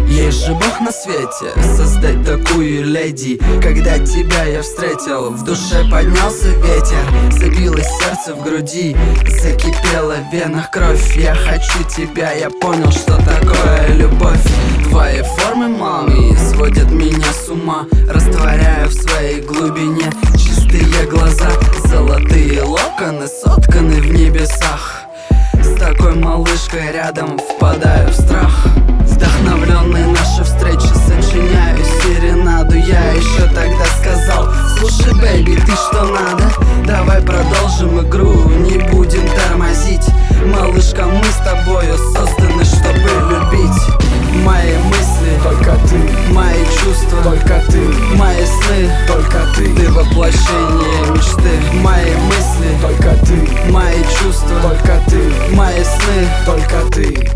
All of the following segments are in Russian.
Есть же Бог на свете, создать такую леди. Когда тебя я встретил, в душе поднялся ветер. Забилось сердце в груди, закипела в венах кровь. Я хочу тебя, я понял, что такое любовь. Твои формы, мамы, сводят меня с ума. Растворяю в своей глубине чистые глаза. Золотые локоны сотканы в небесах. С такой малышкой рядом впадаю в страх. Вдохновленный нашей встречи сочиняю серенаду. Я еще тогда сказал: слушай, бэйби, ты что надо? Давай продолжим игру, не будем тормозить. Малышка, мы с тобою созданы, чтобы любить. Мои мысли — только ты, мои чувства — только ты, мои сны — только ты, ты воплощение мечты. Мои мысли — только ты, мои чувства — только ты, мои сны — только ты.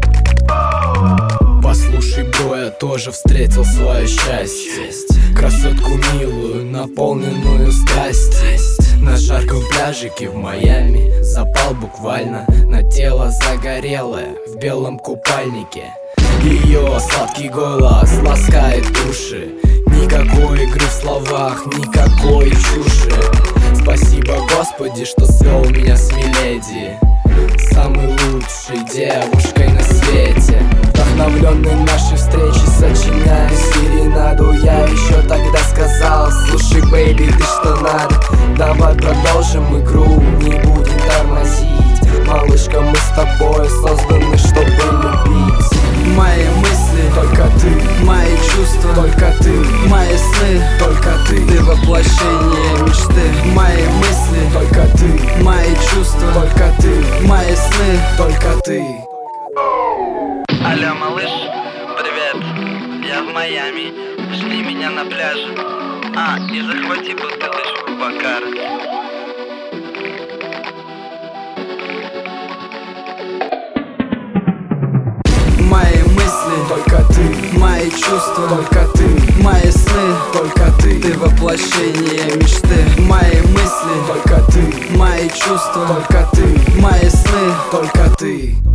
Послушай, бро, я тоже встретил свое счастье. Красотку милую, наполненную страстью. На жарком пляжике в Майами запал буквально на тело загорелое в белом купальнике. Ее сладкий голос ласкает уши. Никакой игры в словах, никакой чуши. Спасибо, Господи, что свел меня с миледи, самой лучшей девушкой на свете. Вдохновленный нашей встречи сочиняю серенаду. Я еще тогда сказал: слушай, бэйби, ты что надо? Давай продолжим игру, не будем тормозить. Малышка, мы с тобой созданы, чтобы любить. Мои мысли — только ты, мои чувства — только ты, мои сны — только ты, ты воплощение мечты. Мои мысли — только ты, мои чувства — только ты, мои сны — только ты. Алло, малыш, привет, я в Майами, жди меня на пляже. И захвати бутылочку Бакара. Мои мысли — только ты, мои чувства — только ты, мои сны — только ты, ты воплощение мечты. Мои мысли — только ты, мои чувства — только ты, мои сны — только ты.